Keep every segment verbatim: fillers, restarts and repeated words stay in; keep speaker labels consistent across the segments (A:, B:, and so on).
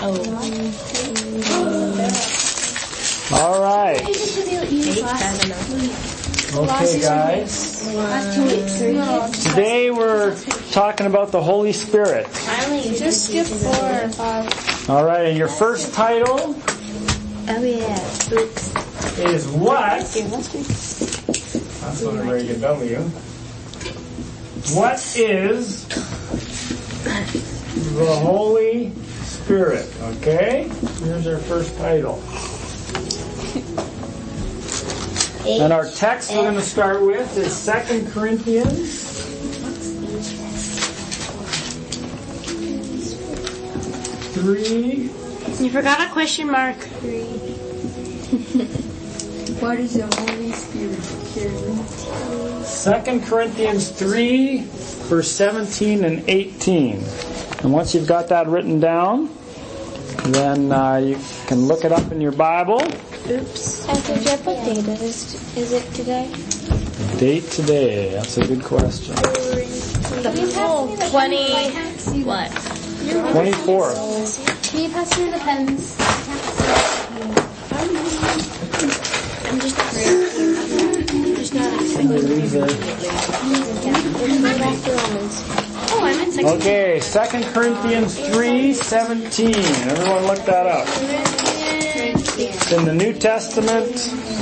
A: All right. Okay, guys. Today we're talking about the Holy Spirit.
B: Just skip four or five.
A: All right, and your first title
B: Oh yeah.
A: is what? That's not a very good W. What is the Holy Spirit? Okay? Here's our first title. And our text we're going to start with is Second Corinthians three.
B: You forgot a question mark.
C: What is the Holy Spirit?
A: Second Corinthians three, verse seventeen and eighteen. And once you've got that written down, then uh, you can look it up in your Bible.
B: Oops. After Jeff, what date is, is it today?
A: Date today. That's a good question.
B: The twenty. What?
A: twenty-fourth.
B: Can you pass me the pens? I'm just afraid. I'm just not Oh, I'm in sixteen.
A: Okay, Second Corinthians three seventeen. Everyone look that up. It's in the New Testament.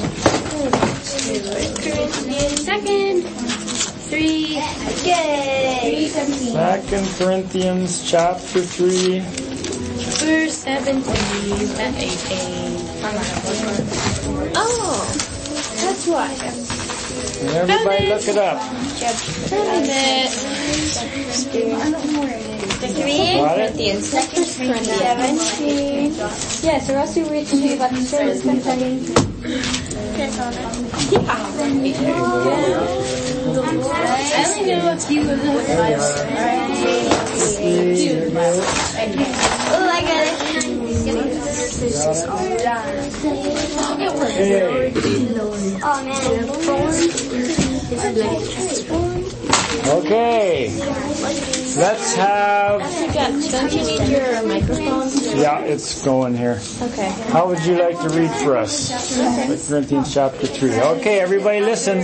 B: Second. Three. Yay.
A: Second Corinthians chapter three.
B: Verse seventeen. Oh, that's why.
A: And everybody look it up.
B: Found it. Three Corinthians. Second Corinthians. Seventeen. Yes, or else we read to you about the service concerning. I only know a few of them. Oh, I got it.
A: Okay. Let's have...
B: Don't you need your microphone?
A: Yeah, it's going here.
B: Okay.
A: How would you like to read for us? Second Corinthians chapter three. Okay, everybody listen.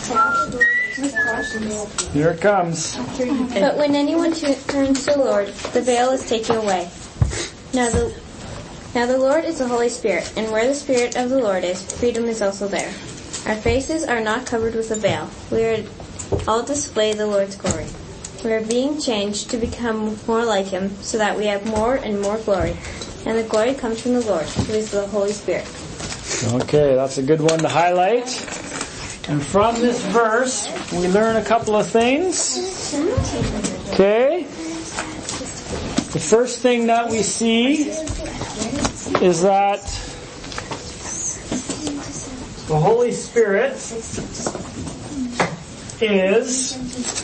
A: Here it comes.
B: But when anyone turns to the Lord, the veil is taken away. Now the now the Lord is the Holy Spirit, and where the Spirit of the Lord is, freedom is also there. Our faces are not covered with a veil. We are all display the Lord's glory. We are being changed to become more like Him, so that we have more and more glory. And the glory comes from the Lord, who is the Holy Spirit.
A: Okay, that's a good one to highlight. And from this verse, we learn a couple of things. Okay? The first thing that we see is that the Holy Spirit is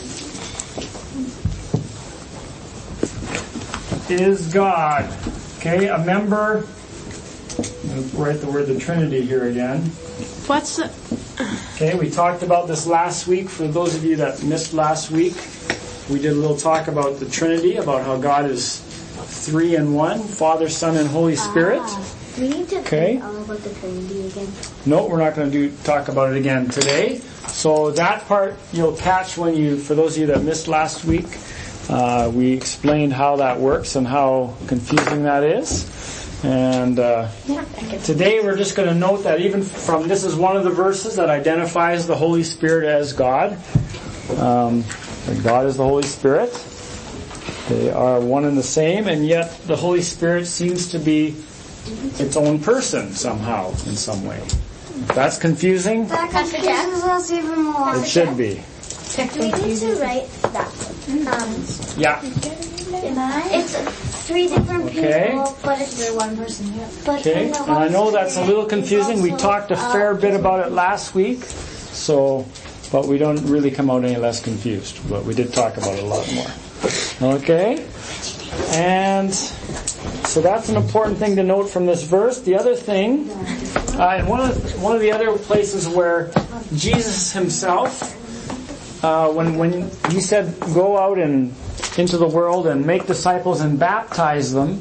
A: is God. Okay, a member. I'll write the word the Trinity here again.
B: What's the...
A: Okay, we talked about this last week. For those of you that missed last week, we did a little talk about the Trinity, about how God is three in one, Father, Son, and Holy Spirit.
D: Ah, we need to
A: Okay.
D: think all about the Trinity again.
A: No, we're not going to do talk about it again today. So that part you'll catch when you, for those of you that missed last week, uh, we explained how that works and how confusing that is. And uh, today we're just going to note that even from, this is one of the verses that identifies the Holy Spirit as God. Um, that God is the Holy Spirit. They are one and the same, and yet the Holy Spirit seems to be its own person somehow, in some way. If that's confusing,
D: That confuses us even more.
A: it should be.
D: We need to write that. Um,
A: Yeah.
D: it's three different
A: Okay.
D: people, but it's one person. But
A: Okay.
D: in the
A: And I know
D: Holy
A: that's a little
D: Spirit,
A: confusing. We
D: also,
A: talked a fair
D: uh,
A: bit about it last week, so, but we don't really come out any less confused. But we did talk about it a lot more. Okay? And so that's an important thing to note from this verse. The other thing, uh, and one of the, one of the other places where Jesus himself, uh, when when he said, "Go out and into the world and make disciples and baptize them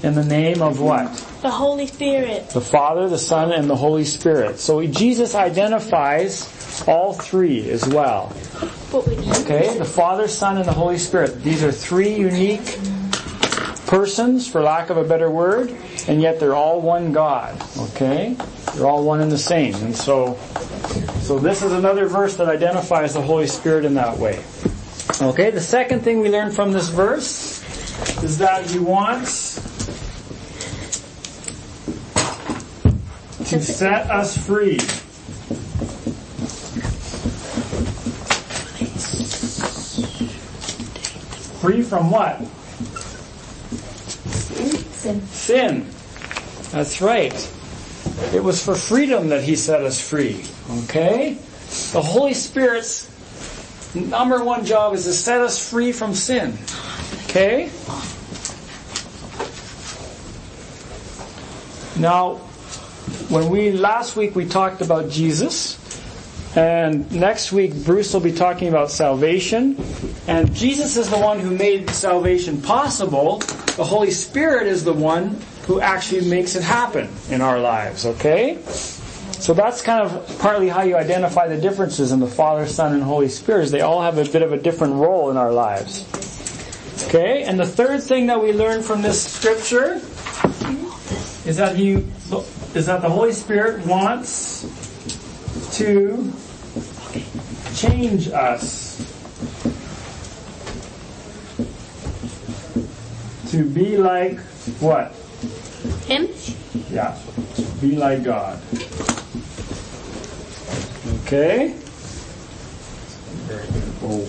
A: in the name of what?
E: The Holy Spirit.
A: The Father, the Son, and the Holy Spirit. So Jesus identifies all three as well. Okay, the Father, Son, and the Holy Spirit. These are three unique persons, for lack of a better word, and yet they're all one God. Okay? They're all one and the same. And so, so this is another verse that identifies the Holy Spirit in that way. Okay, the second thing we learn from this verse is that He wants to set us free. Free from what?
C: Sin.
A: Sin. That's right. It was for freedom that He set us free. Okay? The Holy Spirit's number one job is to set us free from sin. Okay? Now, when we, last week we talked about Jesus, and next week Bruce will be talking about salvation, and Jesus is the one who made salvation possible. The Holy Spirit is the one who actually makes it happen in our lives, okay? So that's kind of partly how you identify the differences in the Father, Son, and Holy Spirit. They all have a bit of a different role in our lives. Okay? And the third thing that we learn from this scripture is that he is that the Holy Spirit wants to change us to be like what?
E: Him?
A: Yeah. Be like God. Okay? Very good. Oh.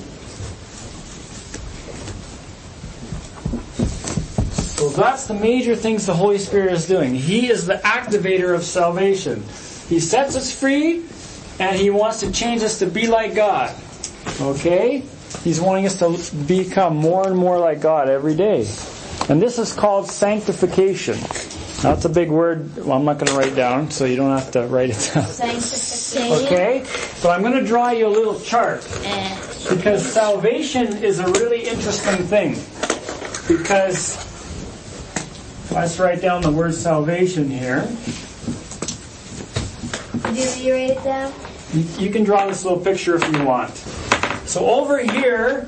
A: So that's the major things the Holy Spirit is doing. He is the activator of salvation. He sets us free, and He wants to change us to be like God. Okay? He's wanting us to become more and more like God every day. And this is called sanctification. Now, that's a big word. Well, I'm not going to write it down, so you don't have to write it down.
B: Sanctification.
A: Okay? But I'm going to draw you a little chart. Because salvation is a really interesting thing. Because, let's write down the word salvation here.
D: Did you write it down?
A: You, you can draw this little picture if you want. So over here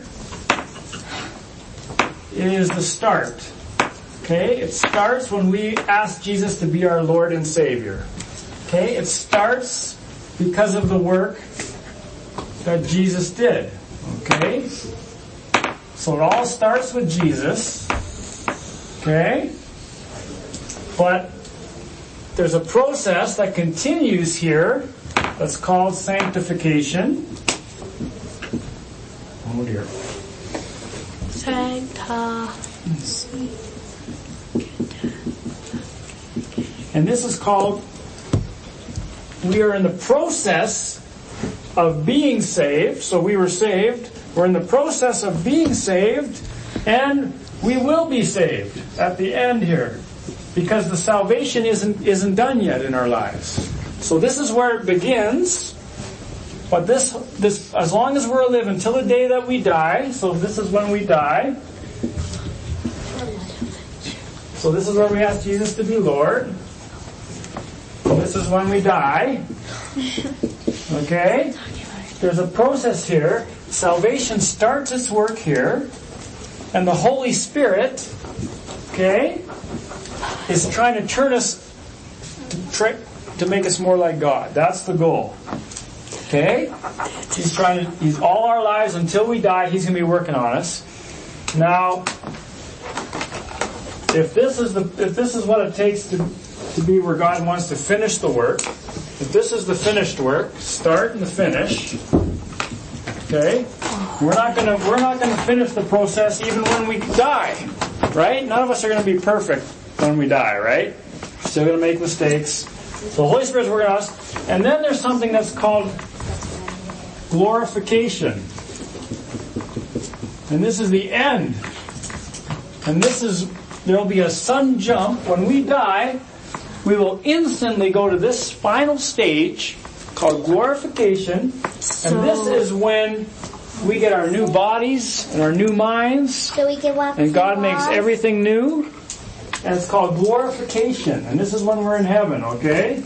A: is the start. Okay? It starts when we ask Jesus to be our Lord and Savior. Okay? It starts because of the work that Jesus did. Okay? So it all starts with Jesus. Okay? But there's a process that continues here that's called sanctification. Oh dear.
E: Sancta.
A: And this is called, we are in the process of being saved. So we were saved. We're in the process of being saved. And we will be saved at the end here. Because the salvation isn't isn't done yet in our lives. So this is where it begins. But this this as long as we're alive until the day that we die, so this is when we die. So this is where we ask Jesus to be Lord. This is when we die. Okay? There's a process here. Salvation starts its work here. And the Holy Spirit, okay, is trying to turn us to, try, to make us more like God. That's the goal. Okay? He's trying to, he's all our lives until we die, He's going to be working on us. Now, if this is the if this is what it takes to to be where God wants to finish the work, if this is the finished work, start and the finish. Okay? We're not gonna we're not gonna finish the process even when we die. Right? None of us are gonna be perfect when we die, right? Still gonna make mistakes. So the Holy Spirit's working on us. And then there's something that's called glorification. And this is the end. And this is, there'll be a sudden jump. When we die, we will instantly go to this final stage called glorification. And this is when we get our new bodies and our new minds.
D: So we can walk
A: and God
D: through
A: makes
D: walls.
A: everything new. and it's called glorification. And this is when we're in heaven, okay?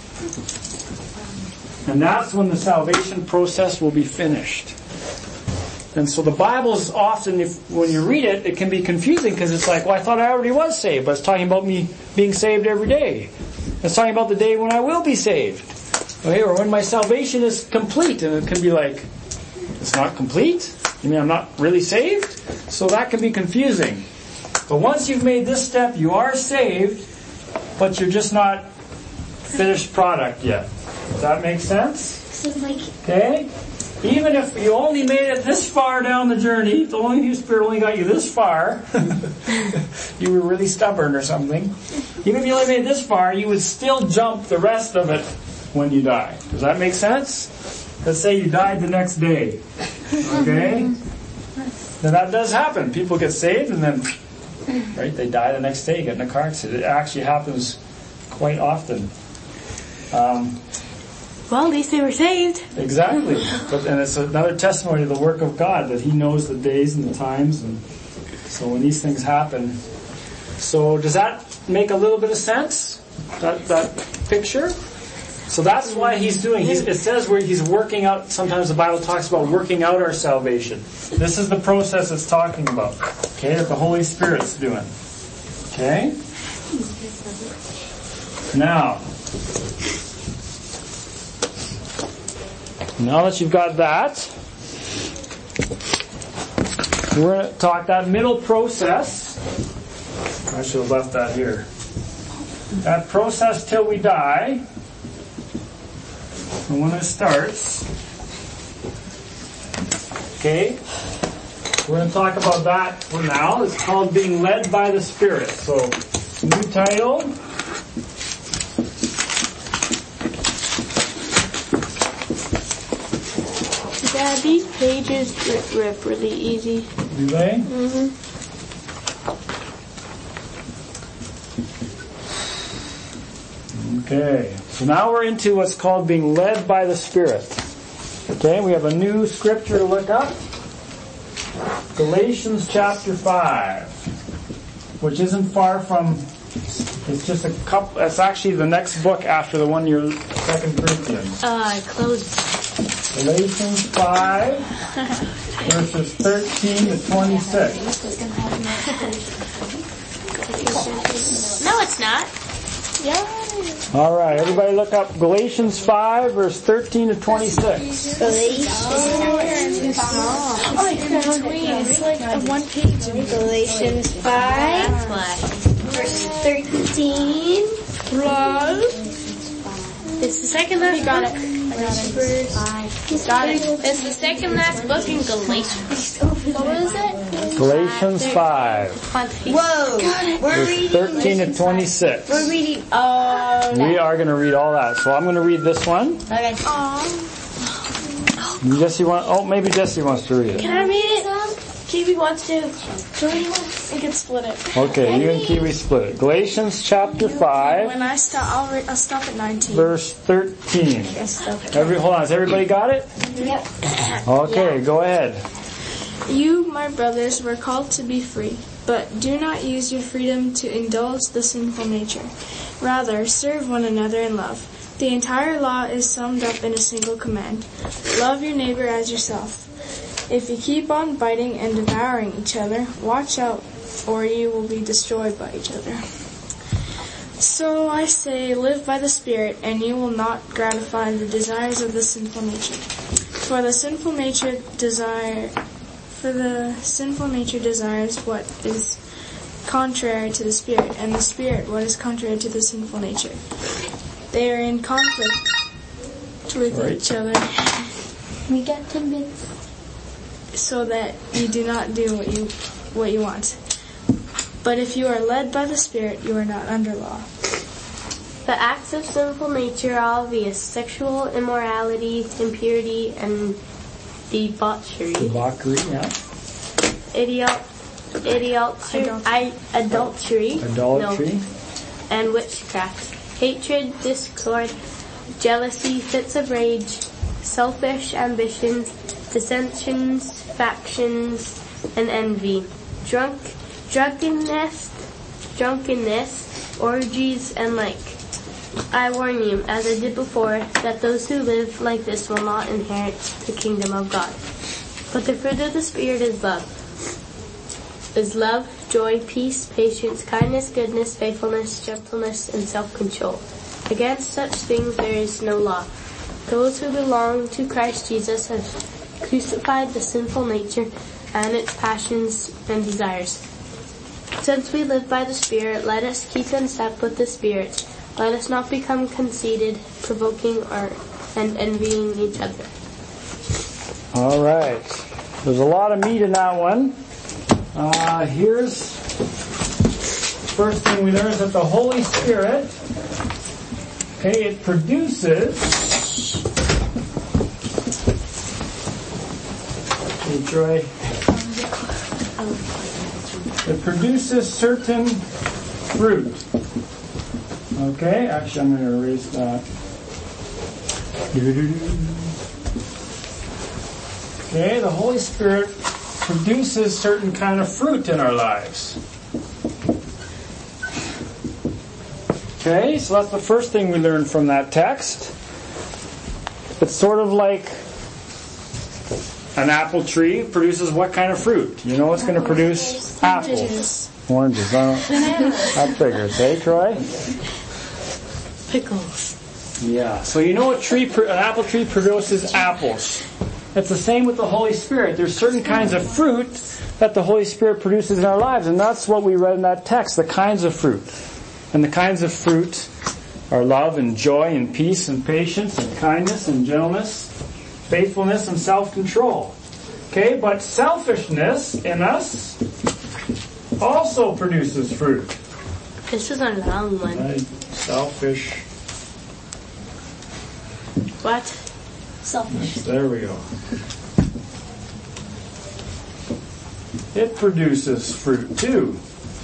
A: And that's when the salvation process will be finished. And so the Bible is often, if, when you read it, it can be confusing because it's like, well, I thought I already was saved, but it's talking about me being saved every day. It's talking about the day when I will be saved. Okay, or when my salvation is complete. And it can be like, it's not complete? You mean I'm not really saved? So that can be confusing. But once you've made this step, you are saved, but you're just not finished product yet. Does that make sense? Okay? Even if you only made it this far down the journey, if the Holy Spirit only got you this far, you were really stubborn or something, even if you only made it this far, you would still jump the rest of it when you die. Does that make sense? Let's say you died the next day. Okay? Now that does happen. People get saved and then, right, they die the next day, get in a car accident. It actually happens quite often. Um,
E: Well, at least they were saved.
A: Exactly. But, and it's another testimony of the work of God, that He knows the days and the times. And so when these things happen. So does that make a little bit of sense? That, that picture? So that's why He's doing, he's, it says where He's working out, sometimes the Bible talks about working out our salvation. This is the process it's talking about. Okay, that the Holy Spirit's doing. Okay? Now, Now that you've got that, we're going to talk that middle process. I should have left that here. That process till we die. And when it starts, okay, we're going to talk about that for now. It's called being led by the Spirit. So, new title.
E: Yeah, these pages rip, rip really easy.
A: Do they?
E: Mm-hmm.
A: Okay, so now we're into what's called being led by the Spirit. Okay, we have a new scripture to look up. Galatians chapter five, which isn't far from, it's just a couple, it's actually the next book after the one you're, Second Corinthians.
E: Uh, I closed.
A: Galatians five, verses thirteen to twenty-six.
E: No, it's not. Yeah.
A: All right, everybody look up Galatians five, verse thirteen to twenty-six.
B: Galatians
E: Oh, I found it. It's like a one page.
B: Galatians five, verse thirteen.
E: It's the second last book. He's got it. It's the second last book in Galatians. What was it?
A: Galatians five,
B: Whoa, we're
A: verse
B: reading.
A: thirteen to twenty-six.
B: We're reading. Oh,
A: We are going to read all that. So I'm going to read this one.
B: okay.
A: Jesse want, oh, maybe Jesse wants to read it.
E: Can I read it? Kiwi wants to. We can split it.
A: Okay, you and Kiwi split it. Galatians chapter five,
E: When I stop, I'll, re- I'll stop at nineteen.
A: verse thirteen. Every, hold on, has everybody got it?
B: Yep.
A: Okay, go ahead.
F: You, my brothers, were called to be free, but do not use your freedom to indulge the sinful nature. Rather, serve one another in love. The entire law is summed up in a single command. Love your neighbor as yourself. If you keep on biting and devouring each other, watch out, or you will be destroyed by each other. So I say, live by the Spirit, and you will not gratify the desires of the sinful nature. For the sinful nature desire, for the sinful nature desires what is contrary to the Spirit, and the Spirit what is contrary to the sinful nature. They are in conflict with
A: Right.
F: each other,
B: We got ten minutes.
F: so that you do not do what you what you want. But if you are led by the Spirit, you are not under law.
G: The acts of sinful nature are obvious: sexual immorality, impurity, and debauchery,
A: Debauchery, yeah.
G: idiot, idiotry, I, adultery,
A: Idolatry.
G: no, and witchcraft, hatred, discord, jealousy, fits of rage, selfish ambitions, dissensions, factions, and envy, drunk, drunkenness, drunkenness, orgies, and like. I warn you, as I did before, that those who live like this will not inherit the kingdom of God. But the fruit of the Spirit is love. Is love, joy, peace, patience, kindness, goodness, faithfulness, gentleness, and self-control. Against such things there is no law. Those who belong to Christ Jesus have crucified the sinful nature and its passions and desires. Since we live by the Spirit, let us keep in step with the Spirit. Let us not become conceited, provoking or and envying each other.
A: All right. There's a lot of meat in that one. Uh, here's first thing we learn is that the Holy Spirit, okay, it produces. Hey, Troy. It produces certain fruit. Okay, actually I'm going to erase that. Okay, the Holy Spirit produces certain kind of fruit in our lives. Okay, so that's the first thing we learn from that text. It's sort of like an apple tree produces what kind of fruit? You know it's going to produce apples. Oranges. Huh? That figures, eh, Troy?
G: Pickles.
A: Yeah. So you know a tree, an apple tree produces apples. It's the same with the Holy Spirit. There's certain kinds of fruit that the Holy Spirit produces in our lives, and that's what we read in that text, the kinds of fruit. And the kinds of fruit are love and joy and peace and patience and kindness and gentleness, faithfulness and self-control. Okay, but selfishness in us also produces fruit.
G: This is a long one.
A: Right. Selfish.
G: What?
E: Selfish.
A: There we go. It produces fruit too.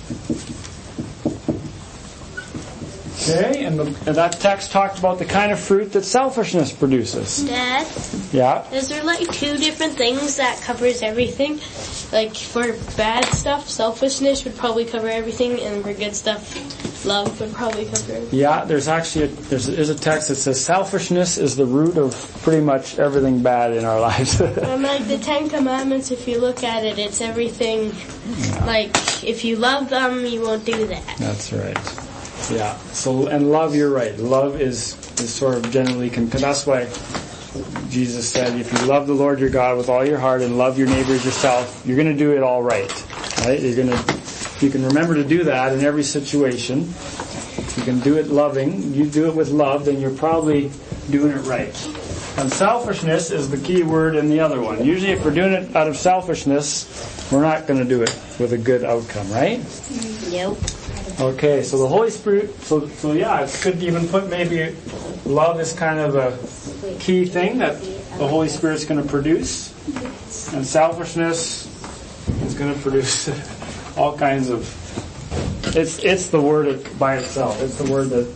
A: Okay, and, the, and that text talked about the kind of fruit that selfishness produces.
G: Dad?
A: Yeah?
G: Is there like two different things that covers everything? Like for bad stuff, selfishness would probably cover everything, and for good stuff, love would probably cover everything.
A: Yeah, there's actually a, there's, there's a text that says selfishness is the root of pretty much everything bad in our lives.
G: And like the Ten Commandments, if you look at it, it's everything. Yeah. Like if you love them, you won't do that.
A: That's right. Yeah. So and love, you're right. Love is is sort of generally. That's why Jesus said, if you love the Lord your God with all your heart and love your neighbor as yourself, you're going to do it all right. Right? You're going to. You can remember to do that in every situation. If you can do it loving, you do it with love, then you're probably doing it right. And selfishness is the key word in the other one. Usually if we're doing it out of selfishness, we're not going to do it with a good outcome, right?
G: Nope.
A: Okay, so the Holy Spirit, so so yeah, it's good to even put maybe love is kind of a key thing that the Holy Spirit's going to produce. And selfishness is going to produce all kinds of, it's it's the word by itself. It's the word that,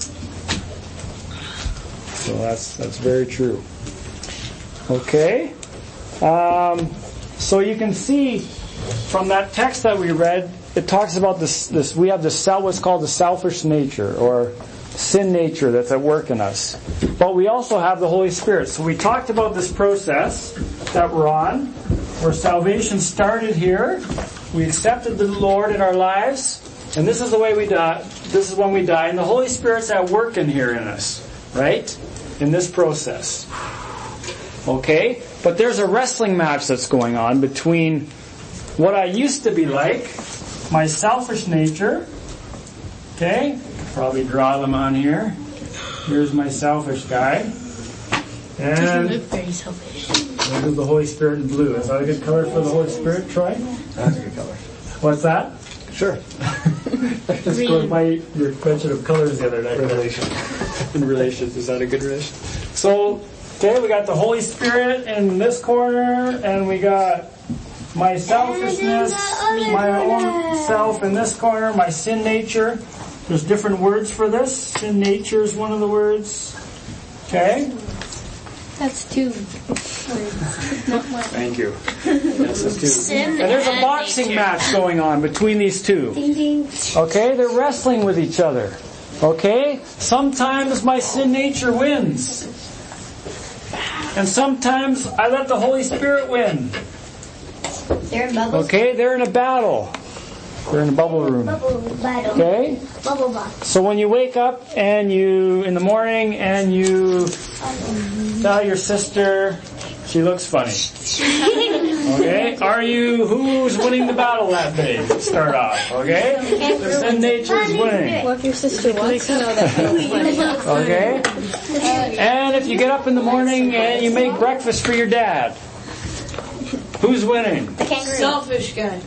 A: so that's that's very true. Okay, um, so you can see from that text that we read, it talks about this. This we have this what's called the selfish nature or sin nature that's at work in us, but we also have the Holy Spirit. So we talked about this process that we're on, where salvation started here. We accepted the Lord in our lives, and this is the way we die. This is when we die, and the Holy Spirit's at work in here in us, right? In this process. Okay? But there's a wrestling match that's going on between what I used to be like, my selfish nature, okay? Probably draw them on here. Here's my selfish guy. And
G: look very selfish.
A: There's the Holy Spirit in blue. Is that a good color for the Holy Spirit, Troy?
H: That's a good color.
A: What's that?
H: Sure.
A: Just going by your mention of colors the other night.
H: Relation.
A: In relations. Is that a good relation? So, okay, we got the Holy Spirit in this corner, and we got my selfishness, my own self in this corner, my sin nature. There's different words for this. Sin nature is one of the words. Okay?
E: That's two.
A: Thank you. Yes, it's two.
E: Sin
A: And there's a
E: and
A: boxing
E: nature.
A: match going on between these two.
B: Ding ding.
A: Okay, they're wrestling with each other. Okay, sometimes my sin nature wins. And sometimes I let the Holy Spirit win.
B: They're in bubbles.
A: Okay, they're in a battle. They're in a bubble room.
B: Bubble battle.
A: Okay?
B: Bubble box.
A: So when you wake up and you, in the morning, and you tell your sister she looks funny. Okay? Are you, who's winning the battle that day? Start off, okay? The sin nature is winning.
B: Well, if your sister wants to know that.
A: Okay? And if you get up in the morning and you make breakfast for your dad, who's winning?
B: The kangaroo.
C: Selfish guy.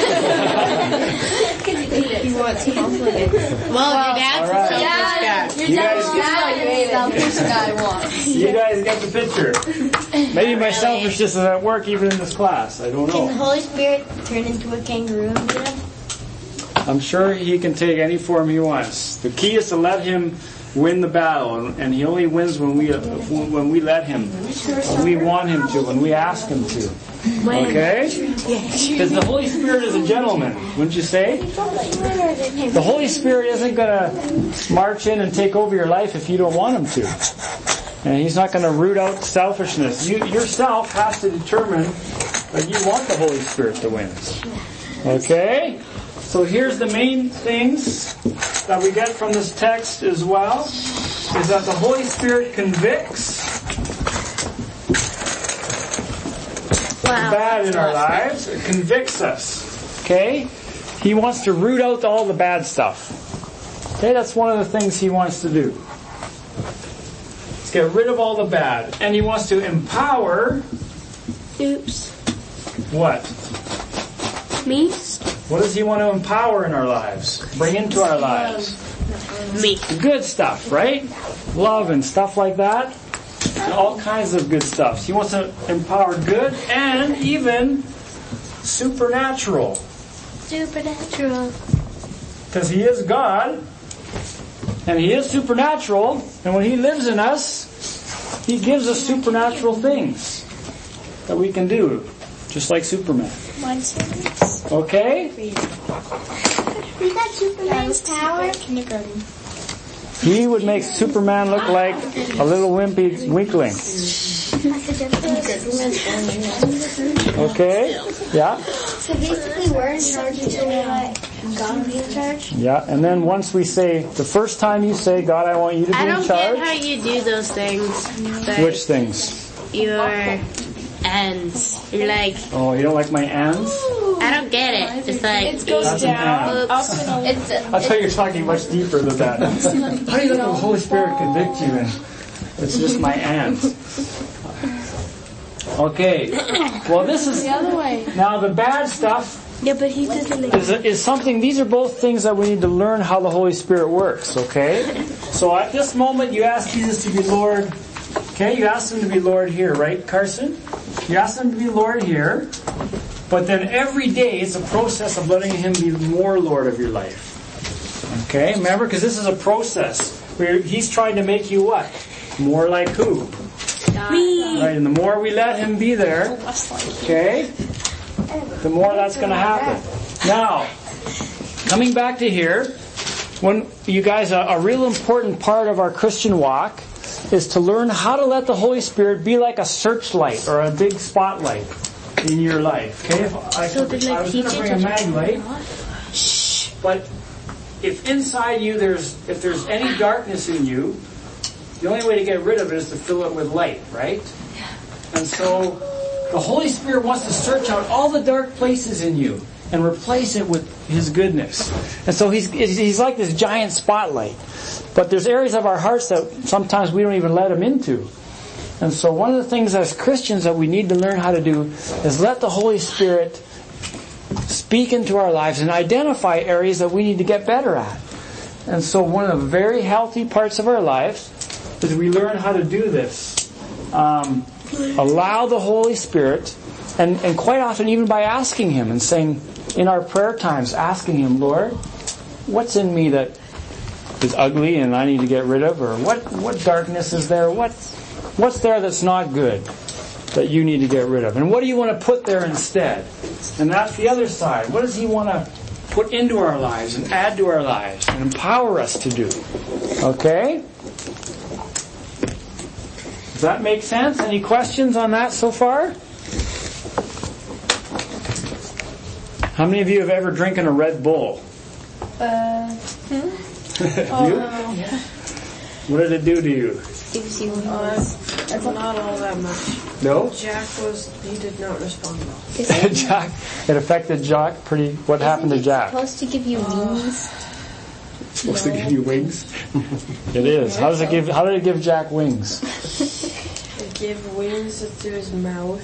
B: He wants conflict.
E: Well, your dad's
A: All right.
E: a selfish guy.
A: You guys,
C: Selfish guy wants.
A: you guys get the picture. Maybe my selfishness is at work even in this class. I don't
B: Can the
A: know.
B: Holy Spirit turn into a kangaroo and get him?
A: I'm sure he can take any form he wants. The key is to let him win the battle, and he only wins when we when we let him, when we want him to, when we ask him to. Okay? Because the Holy Spirit is a gentleman, wouldn't you say? The Holy Spirit isn't going to march in and take over your life if you don't want him to. And he's not going to root out selfishness. You yourself has to determine that you want the Holy Spirit to win. Okay? So here's the main things that we get from this text as well, is that the Holy Spirit convicts
E: Wow.
A: bad in our lives. It convicts us. Okay? He wants to root out all the bad stuff. Okay? That's one of the things he wants to do. Let's get rid of all the bad. And he wants to empower
F: Oops.
A: what?
F: Me?
A: What does he want to empower in our lives? Bring into our lives?
E: Me.
A: The good stuff, right? Love and stuff like that. And all kinds of good stuff. He wants to empower good and even supernatural.
B: Supernatural.
A: Because he is God. And he is supernatural. And when he lives in us, he gives us supernatural things that we can do. Just like Superman. Okay?
B: Is that Superman's power?
F: Kindergarten.
A: He would make Superman look like a little wimpy weakling. Okay? Yeah?
B: So basically we're in charge until we let God be in charge?
A: Yeah, and then once we say, the first time you say, God, I want you to be
E: I
A: in
E: don't get how
A: charge.
E: you do those things. But
A: Which things?
E: your ends. You're like,
A: Oh, you don't like my ands?
E: I don't get it. It's like,
F: It goes
A: That's an
F: down.
A: ant.
F: Also, no.
C: It's a,
A: I thought you're talking much deeper than that. How do you let the Holy Spirit convict you? And it's just my aunt. Okay. Well, this is
F: The other way.
A: now the bad stuff
F: Yeah, but he doesn't like
A: is, is something. These are both things that we need to learn how the Holy Spirit works. Okay. So at this moment, you ask Jesus to be Lord. Okay, you ask him to be Lord here, right, Carson? You ask him to be Lord here. But then every day it's a process of letting him be more Lord of your life. Okay, remember, because this is a process where he's trying to make you what? More like who?
F: me.
A: Right, and the more we let him be there, okay, the more that's going to happen. Now, coming back to here, when you guys, a, a real important part of our Christian walk is to learn how to let the Holy Spirit be like a searchlight or a big spotlight in your life. Okay, if I,
E: So did, like,
A: I was going to
E: teach
A: bring
E: it
A: a
E: to-
A: mag light, but if inside you there's if there's any darkness in you, the only way to get rid of it is to fill it with light, right? And so the Holy Spirit wants to search out all the dark places in you and replace it with His goodness. And so He's He's like this giant spotlight. But there's areas of our hearts that sometimes we don't even let Him into. And so one of the things as Christians that we need to learn how to do is let the Holy Spirit speak into our lives and identify areas that we need to get better at. And so one of the very healthy parts of our lives is we learn how to do this. Um, allow the Holy Spirit, and, and quite often even by asking Him and saying, in our prayer times, asking Him, Lord, what's in me that is ugly and I need to get rid of? Or what, what darkness is there? What, what's there that's not good that you need to get rid of? And what do you want to put there instead? And that's the other side. What does He want to put into our lives and add to our lives and empower us to do? Okay? Does that make sense? Any questions on that so far? How many of you have ever drinking a Red Bull?
C: Uh,
A: you? What did it do to you?
B: Gives you
C: uh, it's not all that much.
A: No?
C: Jack was, he did not respond well.
A: Jack, it affected Jack pretty. What happened to Jack?
B: Supposed to give you wings.
A: Supposed to give you wings? It is. How does it give? How did it give Jack wings?
C: It gave wings to his mouth.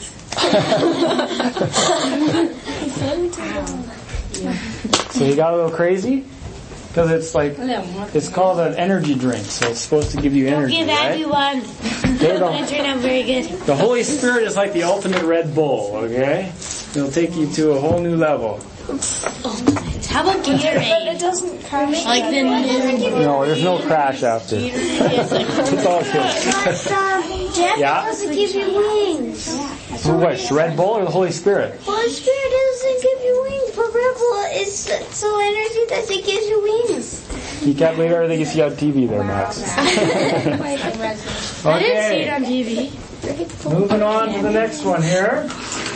A: So he got a little crazy? Because it's like, it's called an energy drink, so it's supposed to give you energy,
G: Give
A: right?
G: everyone.
A: Okay,
G: That
A: the,
G: turned out very good.
A: the Holy Spirit is like the ultimate Red Bull, okay? It'll take you to a whole new level.
G: How about Gatorade?
F: It doesn't crash.
G: Like the
A: No, there's no crash after. It's all good.
D: Jack
A: Yeah?
D: doesn't give you wings.
A: Who was? Red Bull or the Holy Spirit?
D: Holy Spirit doesn't give you wings, but Red Bull is so energy that it gives you wings.
A: You can't believe everything you see on T V there, Max.
G: I didn't see it
A: Okay,
G: on T V.
A: moving on to the next one here.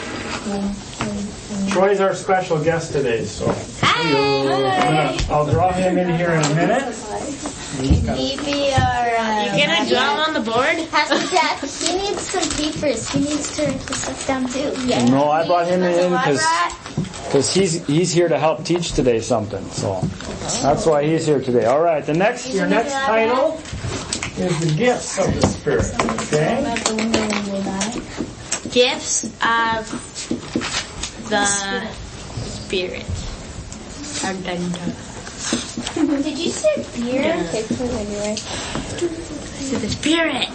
A: Troy's our special guest today, so I'm gonna- I'll draw him in here in a minute.
D: Maybe our uh,
G: Can I draw him on the board?
D: Pastor Jack, he needs some papers. He needs to write this stuff down too. Yeah.
A: No, I brought him in because because he's he's here to help teach today something. So that's why he's here today. All right, the next your next title is the gifts of the Spirit. Okay.
G: Gifts of the Spirit. Dun, dun, dun.
B: Did you say beer?
G: Yeah.
B: Okay, put it anyway.
G: To the Spirit.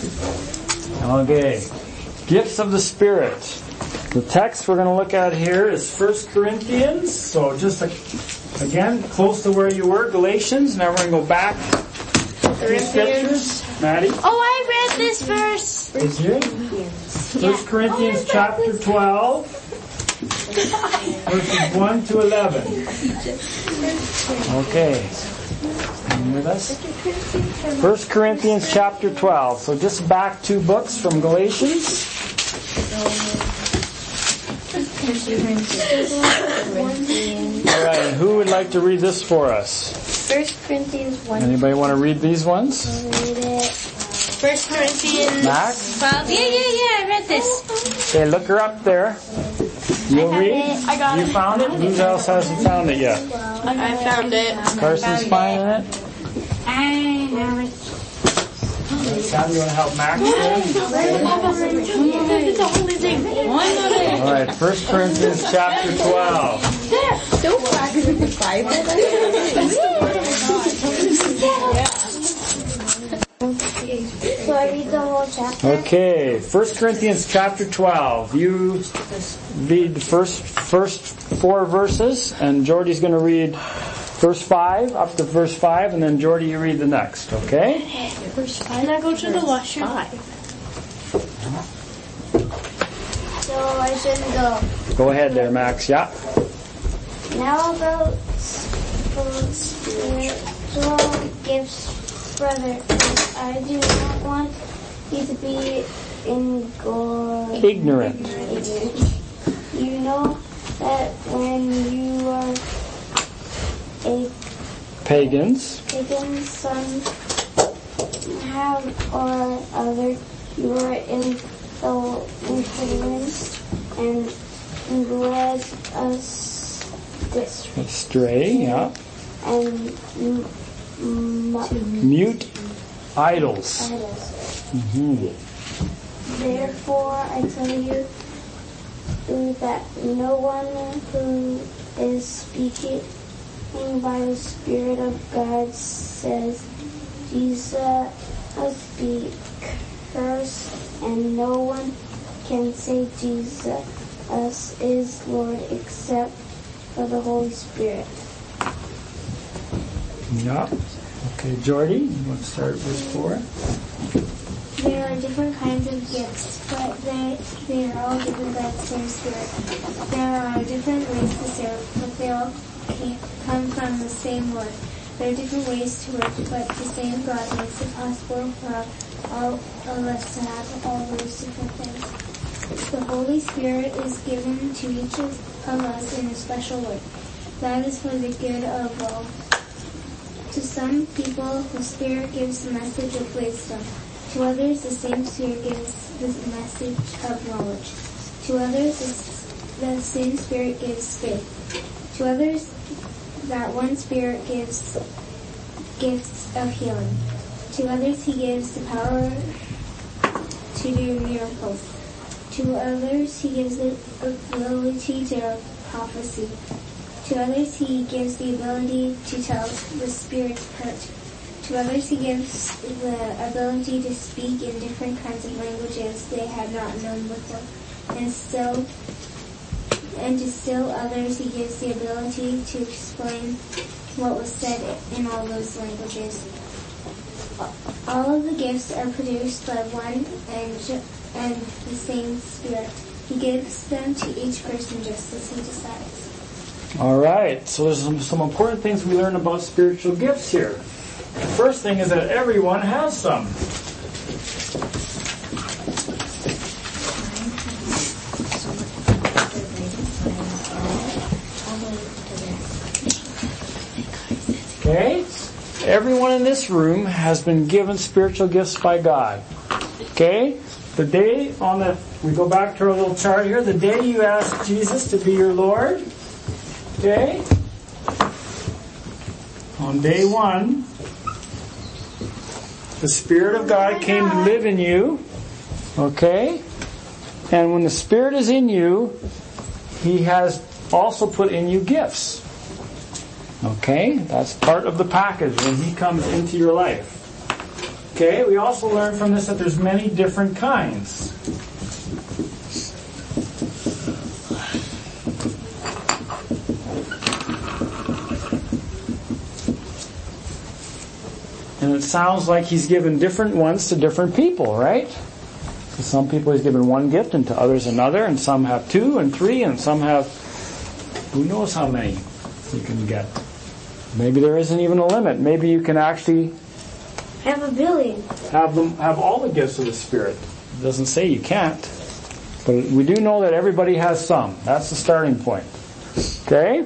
A: Okay. Gifts of the Spirit. The text we're going to look at here is First Corinthians. So just a, again, close to where you were, Galatians. Now we're going to go back a few scriptures. Maddie?
G: Oh, I read this verse.
A: Did you? First Corinthians chapter twelve, verses one to eleven. Okay. You with us? First Corinthians chapter twelve. So just back two books from Galatians. All right. And who would like to read this for us?
B: First Corinthians one.
A: Anybody want to read these ones?
B: Read it.
G: First Corinthians
A: Max?
G: twelve. Yeah, yeah, yeah, I read this.
A: Okay, look her up there. You'll read?
F: I got
A: You
F: it.
A: found it? Who else hasn't found it yet?
F: I found it.
A: Carson's finding it?
G: I have it.
A: Sam, you want to help Max there?
G: It's a holy thing.
A: All right, First Corinthians chapter twelve.
D: So I read the whole chapter.
A: Okay, First Corinthians chapter twelve. You read the first first four verses, and Jordy's going to read verse five up to verse five, and then Jordy, you read the next. Okay?
G: Can I go to the washroom?
D: So I shouldn't go.
A: Go ahead there, Max. Yeah.
D: Now about spiritual gifts, brother. I do not want you to be in gore.
A: Ignorant.
D: You know that when you are a
A: Pagans.
D: pagan son have or other, you are in the influence and led us this
A: Astray. Yeah.
D: and m- m-
A: Mute idols.
D: idols.
A: Mhm.
D: Therefore, I tell you that no one who is speaking by the Spirit of God says Jesus be cursed, and no one can say Jesus is Lord except for the Holy Spirit.
A: Yeah. Okay, Jordy, you want to start at verse four?
D: There are different kinds of gifts, but they, they are all given by the same Spirit. There are different ways to serve, but they all came, come from the same Lord. There are different ways to work, but the same God makes it possible for all of us to have all those different things. The Holy Spirit is given to each of us in a special way. That is for the good of all. To some people, the Spirit gives the message of wisdom. To others, the same Spirit gives the message of knowledge. To others, the same Spirit gives faith. To others, that one Spirit gives gifts of healing. To others, He gives the power to do miracles. To others, He gives the ability to prophecy. To others, He gives the ability to tell the Spirit's hurt. To others, He gives the ability to speak in different kinds of languages they had not known before. And still, and to still others, He gives the ability to explain what was said in all those languages. All of the gifts are produced by one and, and the same Spirit. He gives them to each person just as He decides.
A: All right, so there's some, some important things we learn about spiritual gifts here. The first thing is that everyone has some. Okay? Everyone in this room has been given spiritual gifts by God. Okay? The day on the, we go back to our little chart here, the day you ask Jesus to be your Lord, okay? On day one, the Spirit of God came to live in you, okay? And when the Spirit is in you, He has also put in you gifts. Okay? That's part of the package when He comes into your life. Okay? We also learn from this that there's many different kinds. And it sounds like He's given different ones to different people, right? To some people He's given one gift and to others another, and some have two and three, and some have who knows how many you can get. Maybe there isn't even a limit. Maybe you can actually
D: have a billion.
A: Have them have all the gifts of the Spirit. It doesn't say you can't. But we do know that everybody has some. That's the starting point. Okay?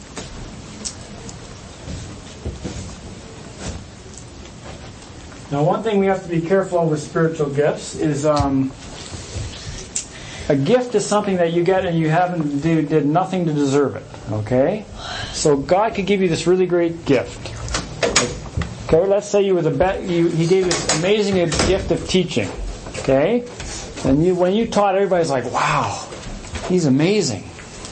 A: Now, one thing we have to be careful of with spiritual gifts is um, a gift is something that you get and you haven't do, did nothing to deserve it. Okay? So God could give you this really great gift. Okay, let's say you were the be- you, He gave you this amazing gift of teaching. Okay? And you, when you taught, everybody's like, wow, he's amazing.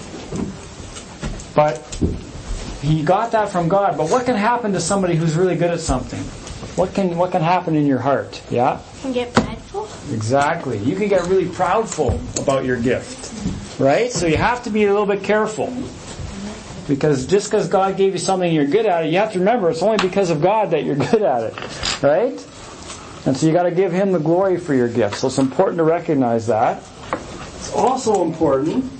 A: But he got that from God. But what can happen to somebody who's really good at something? What can what can happen in your heart? Yeah?
E: You can get prideful.
A: Exactly. You can get really proudful about your gift. Right? So you have to be a little bit careful. Because just because God gave you something you're good at it, you have to remember it's only because of God that you're good at it. Right? And so you got to give Him the glory for your gift. So it's important to recognize that. It's also important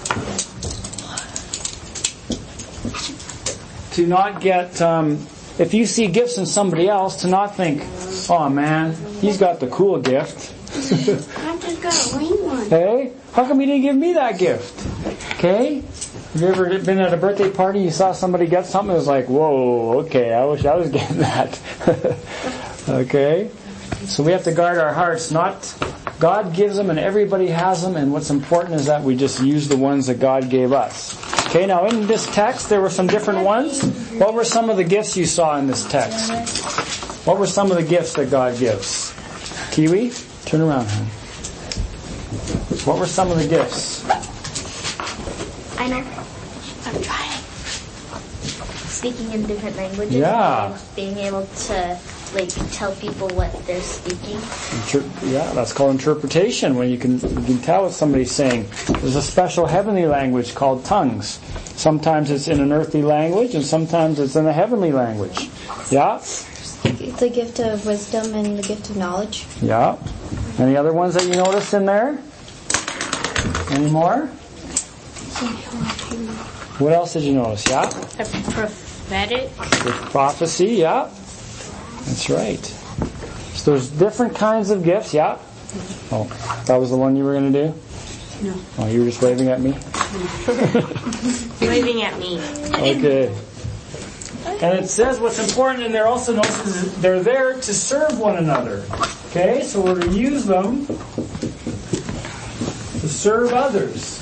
A: to not get, um, if you see gifts in somebody else, to not think, oh man, he's got the cool gift.
D: I've just got a lame one.
A: Hey, how come you didn't give me that gift? Okay? Have you ever been at a birthday party, you saw somebody get something, it was like, whoa, okay, I wish I was getting that. Okay? So we have to guard our hearts. Not God gives them and everybody has them, and what's important is that we just use the ones that God gave us. Okay, now in this text there were some different ones. What were some of the gifts you saw in this text? What were some of the gifts that God gives? Kiwi, turn around, honey. What were some of the gifts?
B: I know. I'm trying. Speaking in different languages.
A: Yeah.
B: And being able to like tell people what they're speaking.
A: Inter- yeah, that's called interpretation. When you can you can tell what somebody's saying. There's a special heavenly language called tongues. Sometimes it's in an earthly language, and sometimes it's in a heavenly language. Yeah.
B: the gift of wisdom and the gift of knowledge.
A: Yeah. Any other ones that you noticed in there? Any more? What else did you notice? Yeah?
E: A prophetic.
A: With prophecy, yeah. That's right. So there's different kinds of gifts, yeah. Oh, that was the one you were going to do?
C: No.
A: Oh, you were just waving at me?
E: Waving at me.
A: Okay. And it says what's important in there also notice is they're there to serve one another. Okay, so we're to use them to serve others.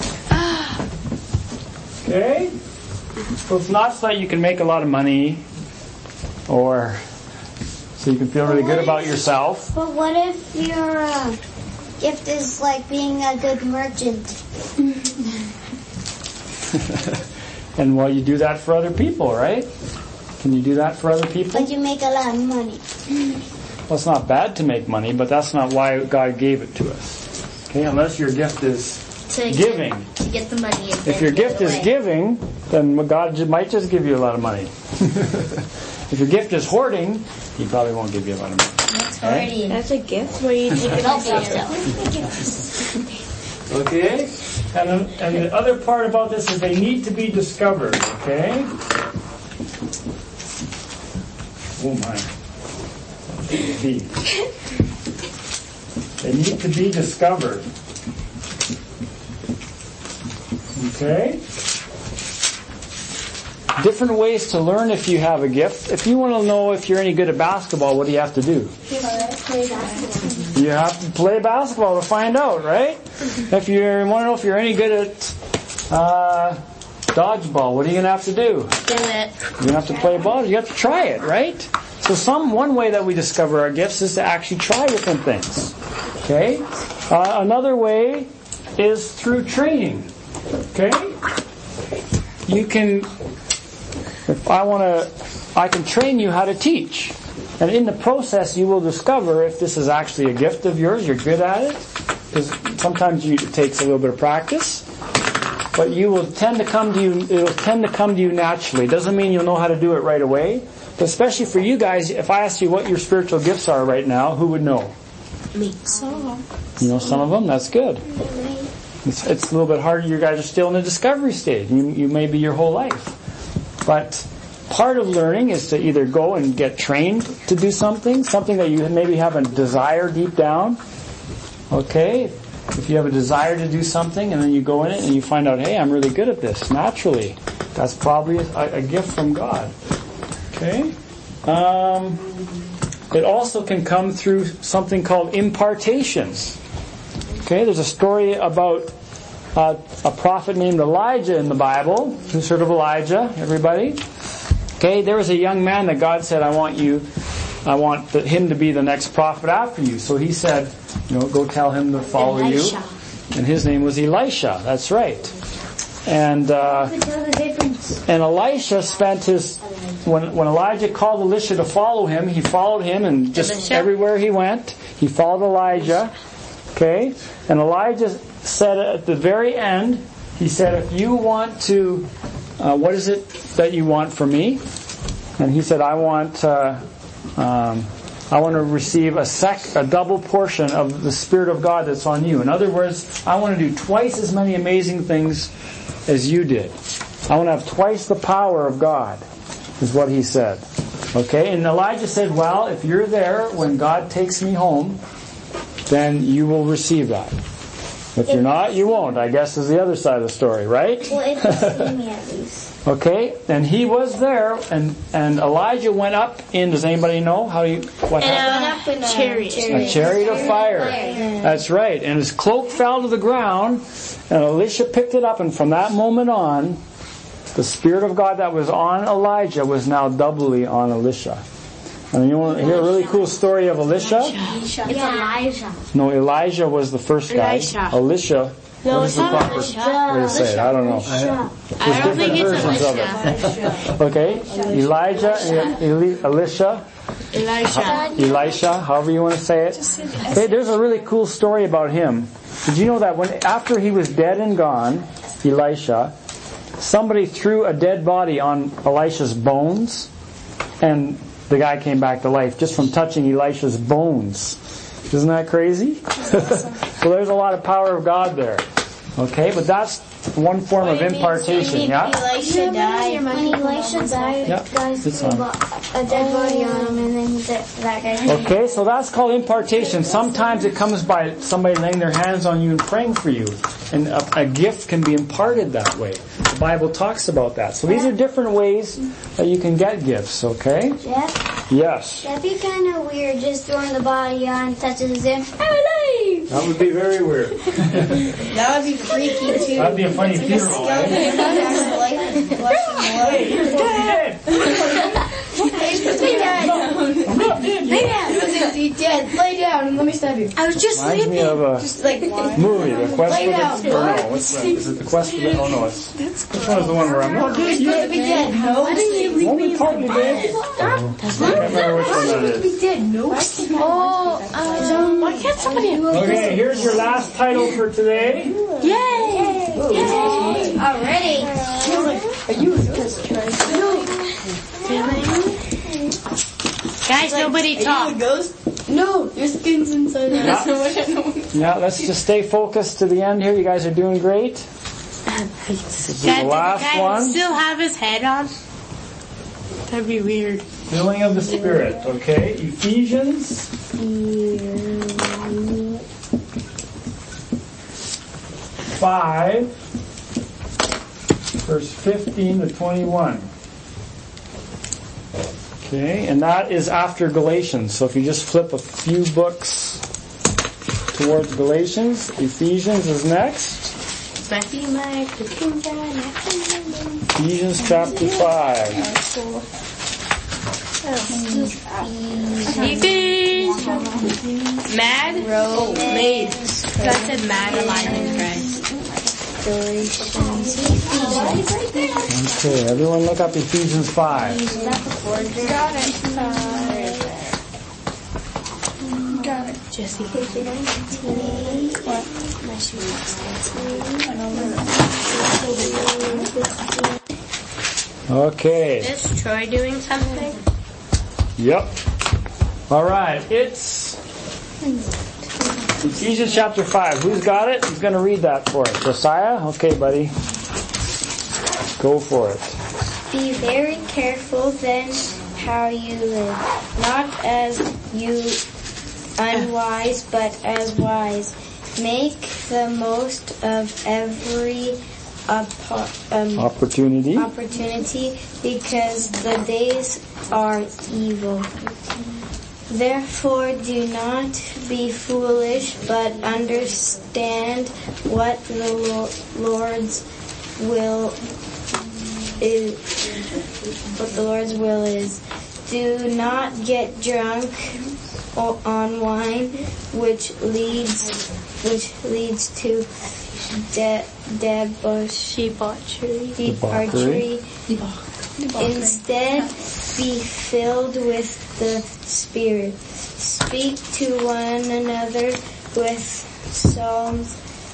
A: Okay? So it's not so that you can make a lot of money or so you can feel really good about yourself.
D: But what if your uh, gift is like being a good merchant?
A: And well, you do that for other people, right? Can you do that for other people?
D: But you make a lot of money.
A: Well, it's not bad to make money, but that's not why God gave it to us. Okay, unless your gift is
B: To
A: giving.
B: Get, to get the money. And
A: If your
B: give
A: gift
B: it
A: is
B: away.
A: giving, then God might just give you a lot of money. If your gift is hoarding, He probably won't give you a lot of money.
B: That's hoarding. That's a gift
E: Where you take it
B: Help
E: off.
B: yourself.
A: Okay? And, and the other part about this is they need to be discovered. Okay? Oh my. They need to be discovered. Okay? Different ways to learn if you have a gift. If you want to know if you're any good at basketball, what do you have to do? You have to play basketball to find out, right? If you want to know if you're any good at uh, dodgeball, what are you going to have to do?
B: Do it.
A: You're going to have to play ball. You have to try it, right? So some one way that we discover our gifts is to actually try different things. Okay? Uh, another way is through training. Okay? You can, if I want to, I can train you how to teach. And in the process, you will discover if this is actually a gift of yours, you're good at it. Because sometimes you, it takes a little bit of practice. But you will tend to come to you, it'll tend to come to you naturally. Doesn't mean you'll know how to do it right away. But especially for you guys, if I asked you what your spiritual gifts are right now, who would know?
E: Me.
A: You know some of them? That's good. It's, it's a little bit harder. You guys are still in the discovery stage. You, you may be your whole life. But part of learning is to either go and get trained to do something, something that you maybe have a desire deep down. Okay? If you have a desire to do something and then you go in it and you find out, hey, I'm really good at this, naturally. That's probably a, a gift from God. Okay? Um, it also can come through something called impartations. Okay, there's a story about uh, a prophet named Elijah in the Bible. Who's heard of Elijah? Everybody? Okay, there was a young man that God said, I want you, I want the, him to be the next prophet after you. So he said, you know, go tell him to follow
B: Elisha.
A: you. And his name was Elisha. That's right. And uh, and Elisha spent his when when Elijah called Elisha to follow him, he followed him, and just
E: Elisha?
A: everywhere he went, he followed Elijah. Okay, and Elijah said at the very end, he said, "If you want to, uh, what is it that you want from me?" And he said, "I want." Uh, um, I want to receive a sec, a double portion of the Spirit of God that's on you. In other words, I want to do twice as many amazing things as you did. I want to have twice the power of God, is what he said. Okay, and Elijah said, well, if you're there when God takes me home, then you will receive that. If you're not, you won't, I guess is the other side of the story, right?
D: Well, if you see me at least.
A: Okay, and he was there, and, and Elijah went up in, does anybody know how you, what happened?
E: And a chariot.
A: A chariot of fire. That's right. And his cloak fell to the ground, and Elisha picked it up, and from that moment on, the Spirit of God that was on Elijah was now doubly on Elisha. And you want to hear a really cool story of Elisha?
B: It's Elijah.
A: No, Elijah was the first guy.
E: Elisha.
A: Elisha.
E: No,
A: what
E: it's
A: is the
E: not
A: proper
E: Elisha.
A: way to say it? I don't know.
E: I don't think it's
A: versions of
E: Elisha.
A: Okay, Elijah, Eli- Elisha,
E: Elisha.
A: Elisha, however you want to say it. Okay, there's a really cool story about him. Did you know that when after he was dead and gone, Elisha, somebody threw a dead body on Elisha's bones, and the guy came back to life just from touching Elisha's bones. Isn't that crazy? So there's a lot of power of God there. Okay, but that's one form of impartation, yeah?
D: Elisha died. When Elisha died,
A: Yeah,
D: guys
A: it's
D: threw
A: on.
D: a dead body on him, and then that, that guy.
A: Okay, so that's called impartation. Sometimes it comes by somebody laying their hands on you and praying for you. And a, a gift can be imparted that way. The Bible talks about that. So these are different ways that you can get gifts, okay?
D: Jeff,
A: Yes.
D: that'd be kind of weird, just throwing the body on, touches him.
A: That would be very weird.
C: That would be freaky too.
A: That'd be a funny funeral, eh? Hey, you're dead!
C: Lay down. Lay down. He's dead. Lay down and let me stab you. I was just
A: Reminds me of a
C: Just like
A: movie, The Quest
C: Lay
A: for
C: down.
A: the... Or no, what's that? Is it The Quest for the... Oh no, it's... Which one is the one where I'm not
C: You're
A: dead
C: supposed to be
A: yet?
C: dead. No.
A: Only partly dead? I can't remember which one that is.
C: Be dead. No. Oh, um, why can't somebody?
A: Okay, here's your last title for today.
C: Yay! Yay!
D: Already.
C: Are you
E: Guys, nobody talk.
C: a ghost? No, your skin's inside out.
A: Yeah, let's just stay focused to the end here. You guys are doing great. This is the
E: Guys,
A: last
E: does the guy
A: one.
E: still have his head on? That'd be weird.
A: Filling of the Spirit, okay? Ephesians. Five, verse fifteen to twenty-one. Okay, and that is after Galatians. So if you just flip a few books towards Galatians, Ephesians is next.
E: Matthew, Mark, the King John,
A: Ephesians chapter five.
E: Ephesians. Mad? Oh, made. God said mad, alive in Christ.
A: Okay, everyone look up Ephesians five.
F: Got it. Got it.
E: Jesse.
A: Okay.
E: Is Troy doing something?
A: Yep. All right. It's Ephesians chapter five. Who's got it? Who's going to read that for us? Josiah? Okay, buddy. Go for it.
D: Be very careful then how you live, not as you unwise, but as wise. Make the most of every oppo- um,
A: Opportunity.
D: opportunity, because the days are evil. Therefore, do not be foolish, but understand what the Lo- Lord's will is. What the Lord's will is. Do not get drunk on wine, which leads, which leads to de- debauchery.
A: Debauchery.
D: Instead, be filled with the Spirit. Speak to one another with psalms,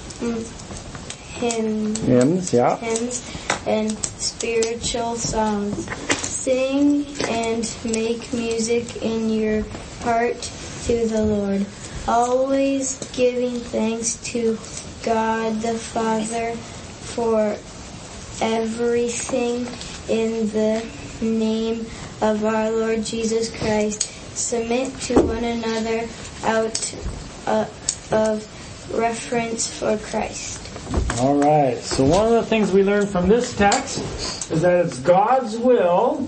D: hymns,
A: Hymns, yeah.
D: hymns, and spiritual songs. Sing and make music in your heart to the Lord, always giving thanks to God the Father for everything in the name of our Lord Jesus Christ. Submit to one another out uh, of reverence for Christ.
A: All right. So one of the things we learn from this text is that it's God's will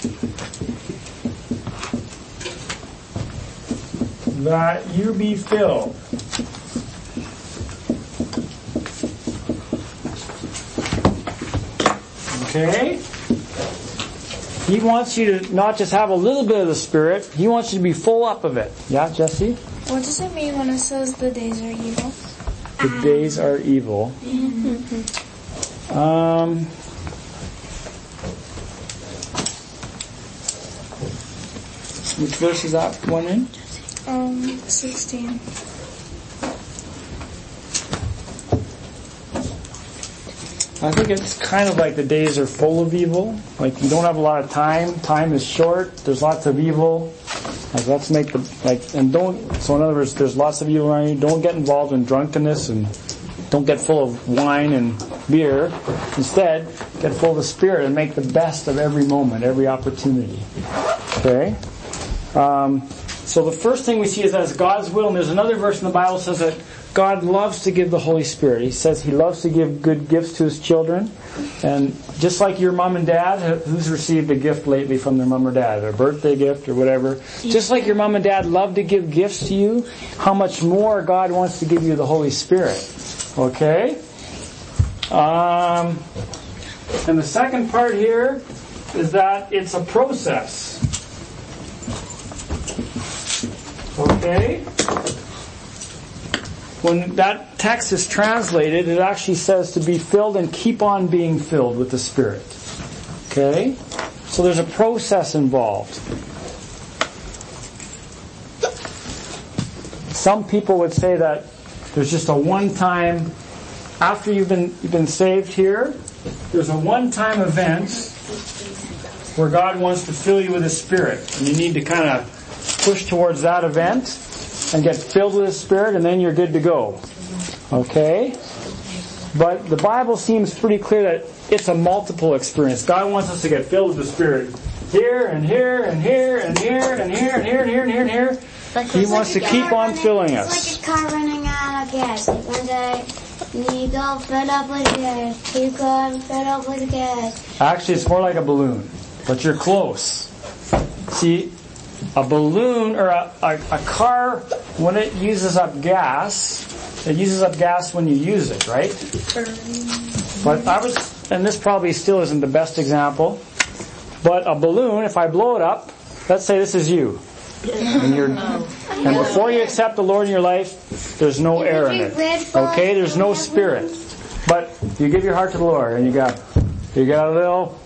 A: that you be filled. Okay? He wants you to not just have a little bit of the Spirit, He wants you to be full up of it. Yeah, Jesse?
F: What does it mean when it says the days are evil?
A: The days are evil. Um, which verse is that one in?
F: Um, sixteen.
A: I think it's kind of like the days are full of evil. Like you don't have a lot of time. Time is short. There's lots of evil. Like let's make the like and don't. So in other words, there's lots of evil around you. Don't get involved in drunkenness and don't get full of wine and beer. Instead, get full of the Spirit and make the best of every moment, every opportunity. Okay. Um, so the first thing we see is that it's God's will, and there's another verse in the Bible that says that God loves to give the Holy Spirit. He says He loves to give good gifts to His children. And just like your mom and dad, who's received a gift lately from their mom or dad, a birthday gift or whatever, just like your mom and dad love to give gifts to you, how much more God wants to give you the Holy Spirit. Okay? Um, and the second part here is that it's a process. Okay? When that text is translated, it actually says to be filled and keep on being filled with the Spirit. Okay? So there's a process involved. Some people would say that there's just a one-time, after you've been you've been saved here, there's a one-time event where God wants to fill you with His Spirit. And you need to kind of push towards that event and get filled with the Spirit, and then you're good to go. Okay? But the Bible seems pretty clear that it's a multiple experience. God wants us to get filled with the Spirit here and here and here and here and here and here and here and here and here. He wants to keep on filling us.
D: It's like a car running out of gas. Like one day, you go fill up with gas. Keep going, fill up with gas.
A: Actually, it's more like a balloon, but you're close. See, a balloon or a, a, a car, when it uses up gas, it uses up gas when you use it, right? But I was, and this probably still isn't the best example, but a balloon, if I blow it up, let's say this is you. And you're, and before you accept the Lord in your life, there's no air in it. Okay, there's no spirit. But you give your heart to the Lord, and you got, you got a little,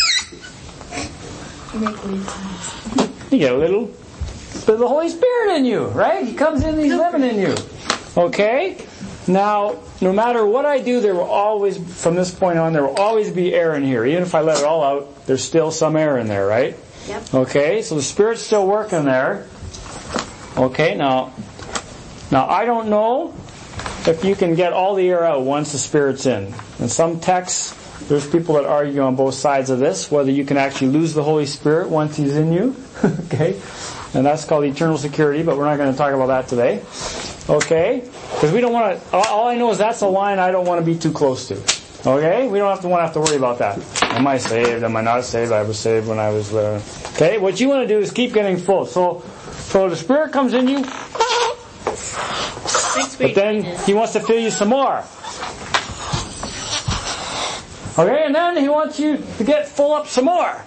A: you get a little bit of the Holy Spirit in you, right? He comes in, He's living in you. Okay? Now, no matter what I do, there will always, from this point on, there will always be air in here. Even if I let it all out, there's still some air in there, right?
B: Yep.
A: Okay, so the Spirit's still working there. Okay, now, now I don't know if you can get all the air out once the Spirit's in. In some texts, there's people that argue on both sides of this, whether you can actually lose the Holy Spirit once He's in you. Okay, and that's called eternal security, but we're not going to talk about that today. Okay, because we don't want to. All I know is that's a line I don't want to be too close to. Okay, we don't have to want to have to worry about that. Am I saved? Am I not saved? I was saved when I was there. Okay, what you want to do is keep getting full. So, so the Spirit comes in you, but then He wants to fill you some more. Okay, and then He wants you to get full up some more.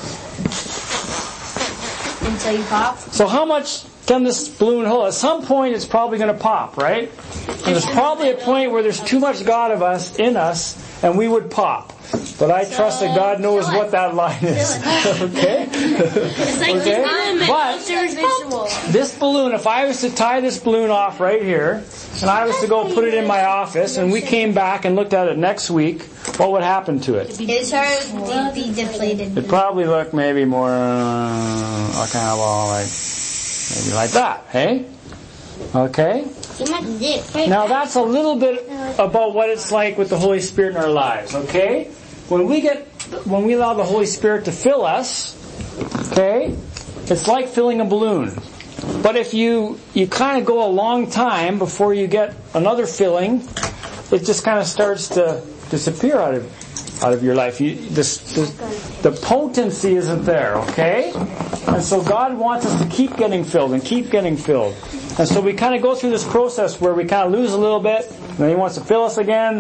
B: Until you pop.
A: So how much can this balloon hold? At some point it's probably going to pop, right? And there's probably a point where there's too much God of us in us and we would pop. But I trust that God knows what that line is. Okay? Okay? But this balloon, if I was to tie this balloon off right here, and I was to go put it in my office, and we came back and looked at it next week, what would happen to it?
B: It's hard to be deflated.
A: It probably looked maybe more, uh, kind of all like, maybe like that, hey? Okay? Now that's a little bit about what it's like with the Holy Spirit in our lives, okay? When we get, when we allow the Holy Spirit to fill us, okay, it's like filling a balloon. But if you, you kind of go a long time before you get another filling, it just kind of starts to disappear out of, out of your life. You, this, this, the potency isn't there, okay? And so God wants us to keep getting filled and keep getting filled. And so we kind of go through this process where we kind of lose a little bit, and then He wants to fill us again.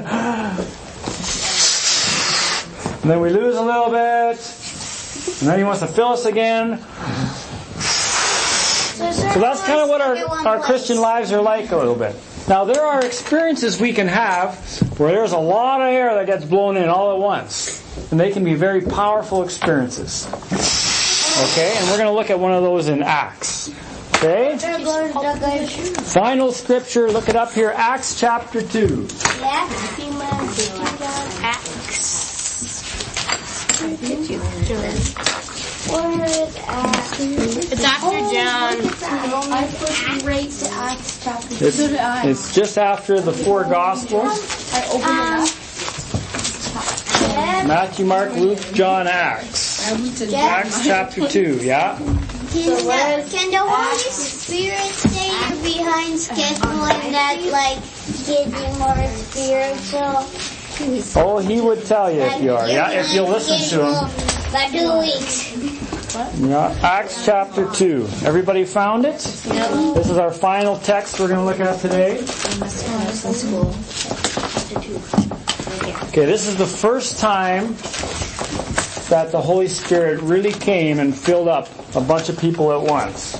A: And then we lose a little bit, and then He wants to fill us again. So that's kind of what our, our Christian lives are like a little bit. Now there are experiences we can have where there's a lot of air that gets blown in all at once. And they can be very powerful experiences. Okay, and we're going to look at one of those in Acts. Okay? Final scripture, look it up here, Acts chapter two.
B: Acts
D: Where is Acts?
E: It's after John.
C: I put right to Acts chapter two.
A: It's, it's just after the four Gospels.
C: I opened it up.
A: Matthew, Mark, Luke, John, Acts. Acts chapter two, yeah?
D: Can, the, can the Holy Spirit say you're behind schedule and that, like, gives you more spiritual?
A: Oh, he would tell you if you are, yeah? If you'll listen to him.
D: By two weeks.
A: Yeah, Acts chapter two. Everybody found it? This is our final text we're going to look at today. Okay, this is the first time that the Holy Spirit really came and filled up a bunch of people at once.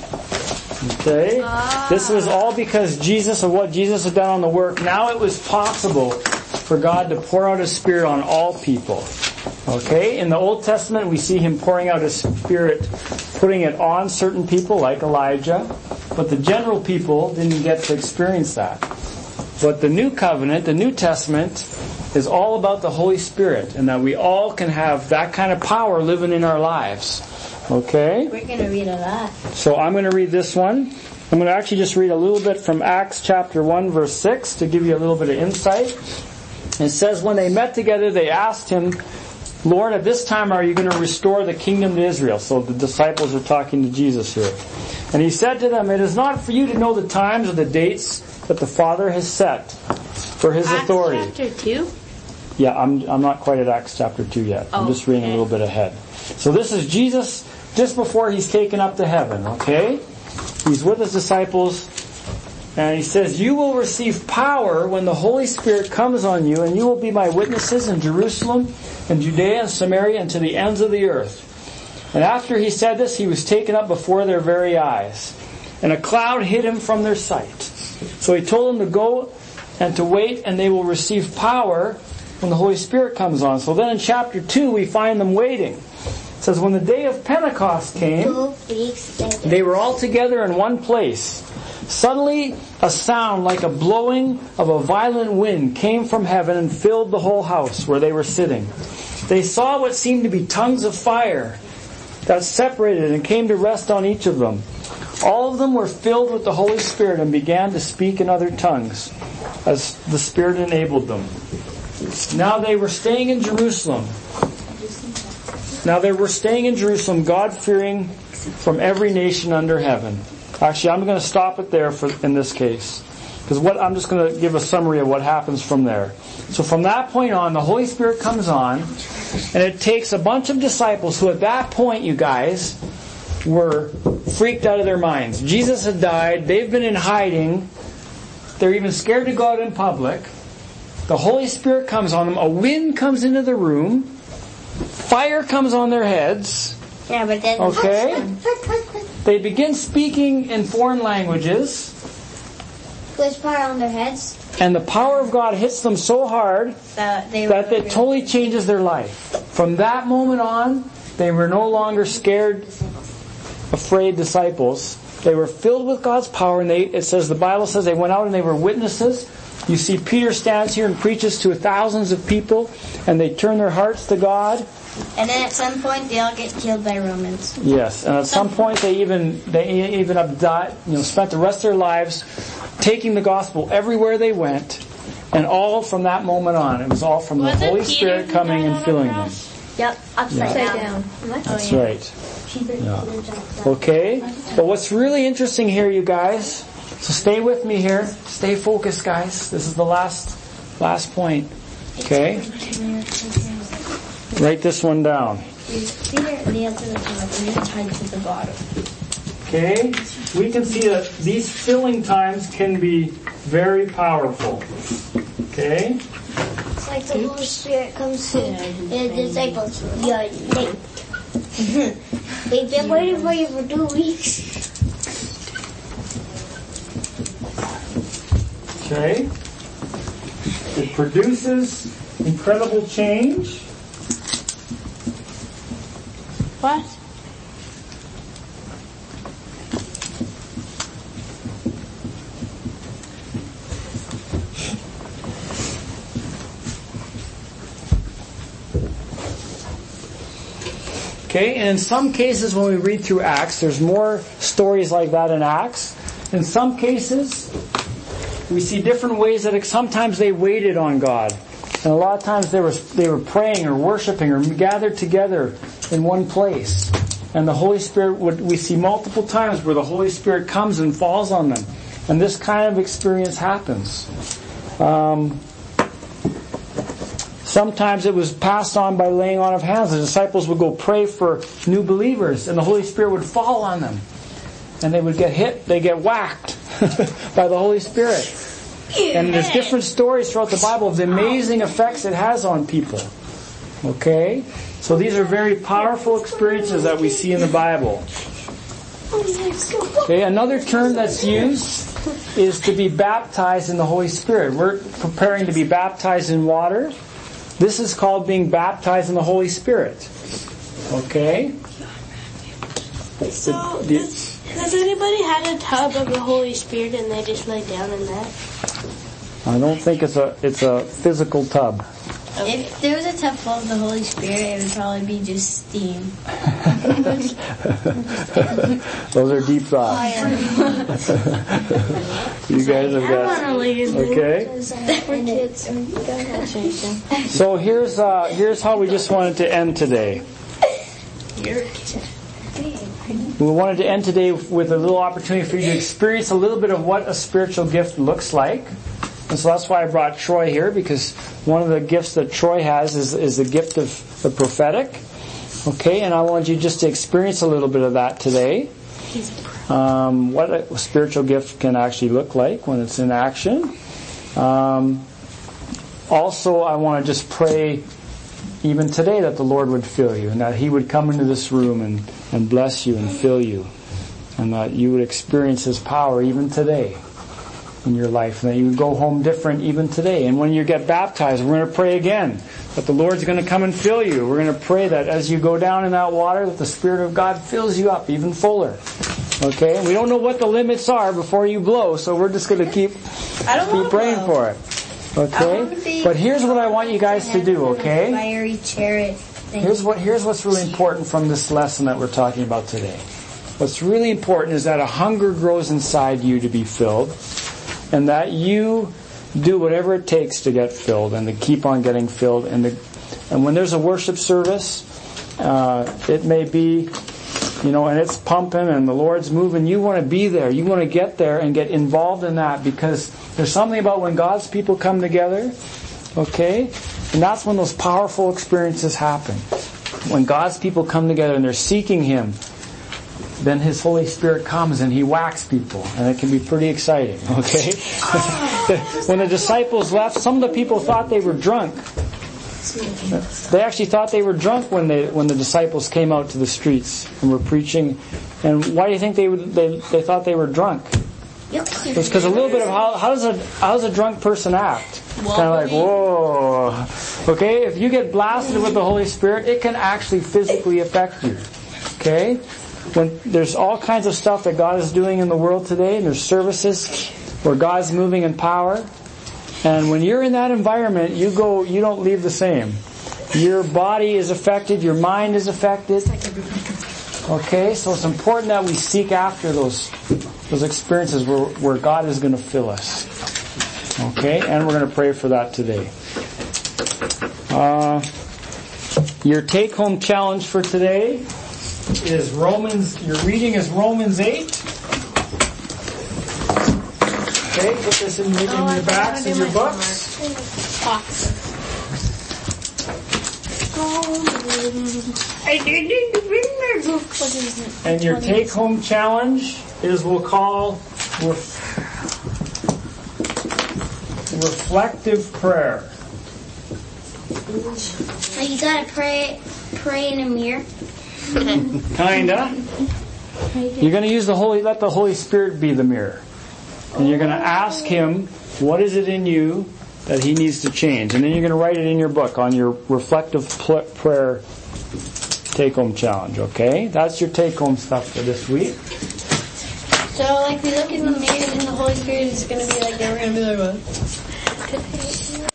A: Okay? This was all because Jesus, of what Jesus had done on the work. Now it was possible for God to pour out His Spirit on all people. Okay? In the Old Testament, we see Him pouring out His Spirit, putting it on certain people like Elijah. But the general people didn't get to experience that. But the New Covenant, the New Testament, is all about the Holy Spirit, and that we all can have that kind of power living in our lives. Okay?
B: We're going to read a lot.
A: So I'm going to read this one. I'm going to actually just read a little bit from Acts chapter one, verse six, to give you a little bit of insight. It says, when they met together, they asked Him, Lord, at this time are you going to restore the kingdom to Israel? So the disciples are talking to Jesus here. And He said to them, it is not for you to know the times or the dates that the Father has set for His
E: Acts
A: authority.
E: chapter two?
A: Yeah, I'm I'm not quite at Acts chapter two yet. I'm
E: Oh,
A: just reading
E: okay.
A: a little bit ahead. So this is Jesus just before He's taken up to heaven, okay? He's with His disciples, and He says, you will receive power when the Holy Spirit comes on you, and you will be my witnesses in Jerusalem and Judea and Samaria and to the ends of the earth. And after He said this, He was taken up before their very eyes, and a cloud hid Him from their sight. So He told them to go and to wait, and they will receive power when the Holy Spirit comes on. So then in chapter two, we find them waiting. It says, when the day of Pentecost came, they were all together in one place. Suddenly, a sound like a blowing of a violent wind came from heaven and filled the whole house where they were sitting. They saw what seemed to be tongues of fire that separated and came to rest on each of them. All of them were filled with the Holy Spirit and began to speak in other tongues as the Spirit enabled them. Now they were staying in Jerusalem. Now they were staying in Jerusalem, God-fearing from every nation under heaven. Actually, I'm going to stop it there for in this case. Because what I'm just going to give a summary of what happens from there. So from that point on, the Holy Spirit comes on, and it takes a bunch of disciples who at that point, you guys, were freaked out of their minds. Jesus had died. They've been in hiding. They're even scared to go out in public. The Holy Spirit comes on them. A wind comes into the room. Fire comes on their heads.
B: Yeah, but then...
A: Okay? They begin speaking in foreign languages.
D: There's power on their heads.
A: And the power of God hits them so hard
B: That they
A: that
B: were
A: it totally changes their life. From that moment on, they were no longer scared, afraid disciples. They were filled with God's power, and they, it says, the Bible says they went out and they were witnesses. You see Peter stands here and preaches to thousands of people, and they turn their hearts to God.
B: And then at some point, they all get killed by Romans.
A: Yes, and at some point they even they even have died, you know, spent the rest of their lives taking the gospel everywhere they went, and all from that moment on, it was all from the
E: Was it
A: Holy
E: Peter
A: Spirit
E: who
A: coming
E: died
A: and
E: on a
A: filling them.
E: cross?
B: Yep, upside
A: Yeah.
B: down.
A: That's right. Yeah. Okay, but what's really interesting here, you guys, so stay with me here. Stay focused, guys. This is the last last point. Okay? Write this one down.
B: Peter nailed to the top and then tied to the bottom.
A: Okay? We can see that these filling times can be very powerful. Okay?
D: It's like the Holy Spirit comes to the disciples. Yeah, they, they've been waiting for you for two weeks.
A: Okay? It produces incredible change.
E: What?
A: Okay, and in some cases when we read through Acts, there's more stories like that in Acts. In some cases, we see different ways that it, sometimes they waited on God. And a lot of times they were they were praying or worshiping or gathered together in one place. And the Holy Spirit would, we see multiple times where the Holy Spirit comes and falls on them. And this kind of experience happens. Um, sometimes it was passed on by laying on of hands. The disciples would go pray for new believers and the Holy Spirit would fall on them. And they would get hit, they get whacked by the Holy Spirit. And there's different stories throughout the Bible of the amazing effects it has on people. Okay? So these are very powerful experiences that we see in the Bible. Okay, another term that's used is to be baptized in the Holy Spirit. We're preparing to be baptized in water. This is called being baptized in the Holy Spirit. Okay?
G: So, does, has anybody had a tub of the Holy Spirit and they just lay down in that?
A: I don't think it's a it's a physical tub.
C: If there was a tub full of the Holy Spirit, it would probably be just steam.
A: Those are deep thoughts. You guys have got okay. So here's uh, here's how we just wanted to end today. We wanted to end today with a little opportunity for you to experience a little bit of what a spiritual gift looks like. And so that's why I brought Troy here, because one of the gifts that Troy has is, is the gift of the prophetic. Okay, and I wanted you just to experience a little bit of that today. Um, what a spiritual gift can actually look like when it's in action. Um, also, I want to just pray even today that the Lord would fill you and that He would come into this room and, and bless you and fill you. And that you would experience His power even today in your life, and that you would go home different even today. And when you get baptized, we're going to pray again that the Lord's going to come and fill you. We're going to pray that as you go down in that water, that the Spirit of God fills you up even fuller. Okay? And we don't know what the limits are before you blow, so we're just going to keep, keep praying for it. Okay? But here's what I want you guys to do, okay?
C: Fiery chariot thing.
A: Here's what here's what's really important from this lesson that we're talking about today. What's really important is that a hunger grows inside you to be filled, and that you do whatever it takes to get filled and to keep on getting filled. And, the, and when there's a worship service, uh, it may be, you know, and it's pumping and the Lord's moving, you want to be there. You want to get there and get involved in that, because there's something about when God's people come together, okay? And that's when those powerful experiences happen. When God's people come together and they're seeking Him, then His Holy Spirit comes and He whacks people, and it can be pretty exciting, okay? When the disciples left, some of the people thought they were drunk. They actually thought they were drunk when they when the disciples came out to the streets and were preaching. And why do you think they would, they they thought they were drunk? It was because a little bit of how how does a how does a drunk person act? Kind of like, whoa. Okay, if you get blasted with the Holy Spirit, it can actually physically affect you. Okay? When there's all kinds of stuff that God is doing in the world today, and there's services where God's moving in power, and when you're in that environment, you go, you don't leave the same. Your body is affected, your mind is affected. Okay, so it's important that we seek after those those experiences where, where God is going to fill us. Okay, and we're going to pray for that today. Uh, your take-home challenge for today is Romans, your reading is Romans eight. Okay, put this in, in
E: Oh,
A: your backs and your books.
E: I didn't bring my book.
A: And your take-home challenge is we'll call ref- reflective prayer.
C: Like you gotta pray, pray in a mirror.
A: Kinda. You're going to use the Holy, let the Holy Spirit be the mirror. And you're going to ask Him, what is it in you that He needs to change? And then you're going to write it in your book on your reflective pl- prayer take-home challenge, okay? That's your take-home stuff for this week.
C: So like we look in the mirror and the Holy Spirit is gonna be like, yeah, we're gonna be like, what?